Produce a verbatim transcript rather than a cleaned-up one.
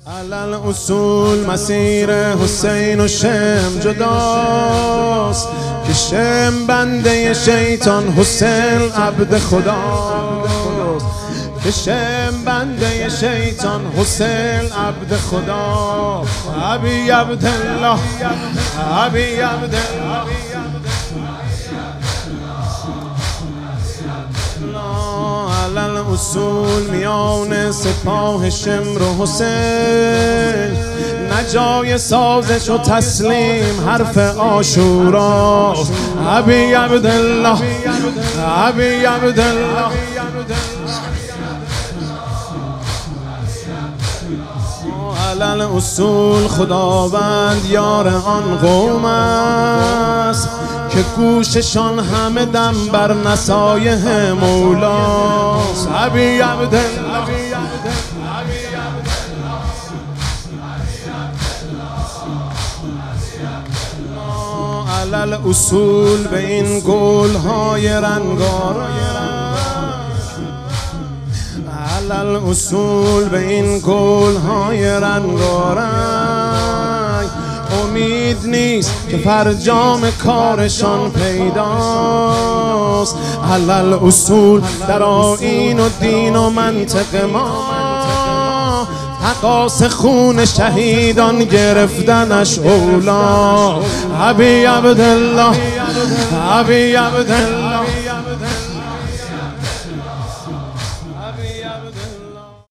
علل اصول مسیر حسین و شم جداست که شم بنده شیطان حسین عبد خداست که شم بنده شیطان حسین عبد خدا ابی عبدالله ابی عبدالله علل اصول میان سپاه شمر و حسین نجای سازش و تسلیم حرف عاشورا ابی عبدالله ابی عبدالله علل اصول خداوند یار آن قوم است که گوششان همه دم بر نصایح مولاست ابی عبدالله علل اصول به این گل‌های رنگارنگ علل اصول به این گل‌های رنگارنگ امید نیست که فرجام کارشان پیداست علل اصول در آیین و دین و منطق ما تقاص خون شهیدان گرفتنش اولا ابی عبدالله ابی عبدالله